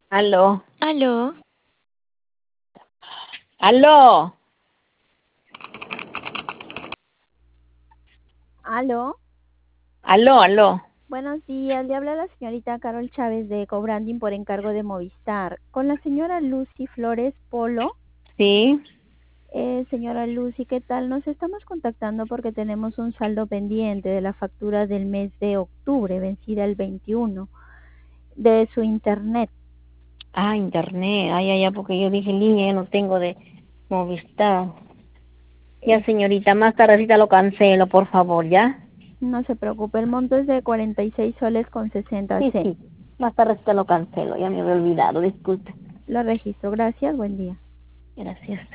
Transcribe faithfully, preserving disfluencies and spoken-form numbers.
Aló. Aló. Aló. Aló. Aló, aló. Buenos días, le habla la señorita Carol Chávez de Cobranding por encargo de Movistar. Con la señora Lucy Flores Polo. Sí. Eh, señora Lucy, ¿qué tal? Nos estamos contactando porque tenemos un saldo pendiente de la factura del mes de octubre, vencida el veintiuno, de su internet. Ah, internet. Ay, ay, ay, porque yo dije línea, ya no tengo de Movistar. Ya, Eh, señorita, más tardecita lo cancelo, por favor, ¿ya? no se preocupe, el monto es de cuarenta y seis soles con sesenta Sí, C. sí. Más tardecita lo cancelo, ya me había olvidado, disculpe. Lo registro. Gracias, buen día. Gracias.